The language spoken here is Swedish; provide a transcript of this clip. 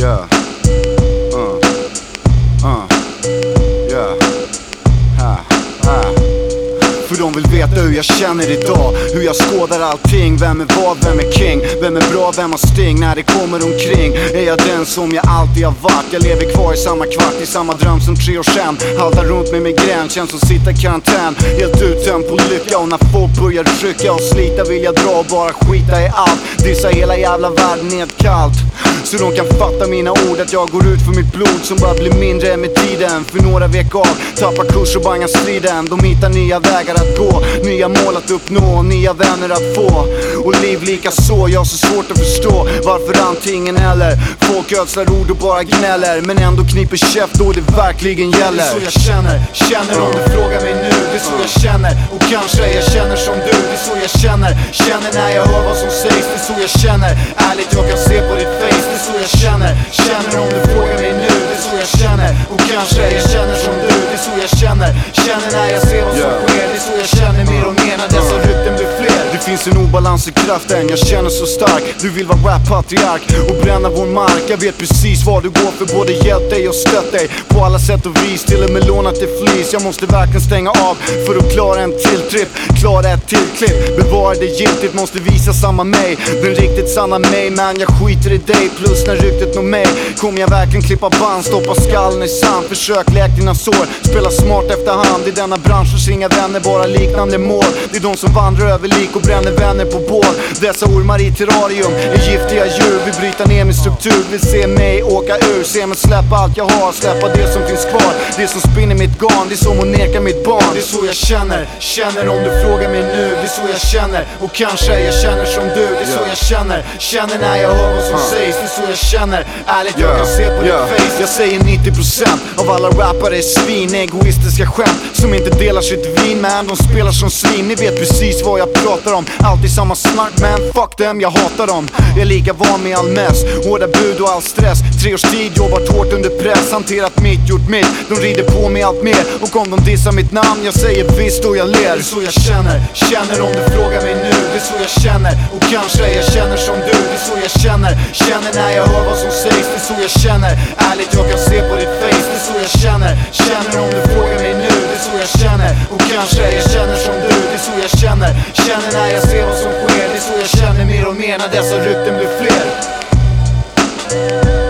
Yeah. Yeah. För de vill veta hur jag känner idag, hur jag skådar allting. Vem är vad, vem är king, vem är bra, vem har sting när det kommer omkring. Är jag den som jag alltid har varit? Jag lever kvar i samma kvart, i samma dröm som 3 år sedan. Haltar runt med migrän, känns som sitta i karantän. Helt uttömd på lycka, och när folk börjar rycka och slita vill jag dra och bara skita i allt. Dissa hela jävla världen nedkallt, så de kan fatta mina ord, att jag går ut för mitt blod som bara blir mindre med tiden. För några vek av, tappar kurs och bangar striden. De hittar nya vägar att gå, nya mål att uppnå, nya vänner att få. Och liv lika så, jag har så svårt att förstå varför antingen eller. Folk ödslar ord och bara gnäller, men ändå kniper käft då det verkligen gäller. Det är så jag känner om du frågar mig nu. Det är så jag känner, och kanske jag känner som du. Det är så jag känner när jag hör vad som sägs. Det är så jag känner, ärligt jag kan se på ditt face. Det är så jag känner om du frågar mig nu. Det är så jag känner, och kanske jag känner som du. Det är så jag känner när jag ser vad som sker. Det är så jag känner mer och mer när dessa rykten blir fler. Det finns en obalans i kraften, jag känner så stark. Du vill vara rap-patriark och bränna vår mark. Jag vet precis vad du går för, både hjälpt dig och stött dig på alla sätt och vis, till och med lånat till flis. Jag måste verkligen stänga av för att klara en till tripp, klara ett till klipp. Bevara det giltigt, måste visa samma mig, den riktigt sanna mig. Men jag skiter i dig, plus när ryktet når mig kommer jag verkligen klippa band, stoppa skallen i sand. Försök läk dina sår, spela smart efterhand. I denna bransch hos inga vänner, bara liknande mål. Det är de som vandrar över lik och bränner vänner på bål. Dessa ormar i terrarium är giftiga djur, vill bryta ner min struktur, vill se mig åka ur. Se mig släppa allt jag har, släppa det som finns kvar, det som spinner mitt garn. Det är som att neka mitt barn. Det är så jag känner om du frågar mig nu. Det är så jag känner, och kanske jag känner som du. Det är så jag känner när jag hör vad som sägs. Det är så jag känner, ärligt jag kan se på ditt face. Jag säger 90% av alla rappare är svin, egoistiska skämt som inte delar sitt vin, men de spelar som svin. Ni vet precis vad jag pratar om, alltid samma snack, man fuck dem, jag hatar dem. Jag är lika van med all mess, hårda bud och all stress. 3 års tid, jobbat hårt under press, hanterat mitt, gjort mitt. De rider på mig allt mer, och om de dissar mitt namn, jag säger visst och jag ler. Det är så jag känner om du frågar mig nu. Det är så jag känner, och kanske jag känner som du. Det är så jag känner när jag hör vad som sägs. Det är så jag känner, ärligt jag kan se på ditt face. Det är så jag känner om du frågar mig nu. Det är så jag känner, och kanske jag känner som du. Det är så jag känner när jag ser vad som sker. Det är så jag känner mer och mer när dessa rykten blir fler.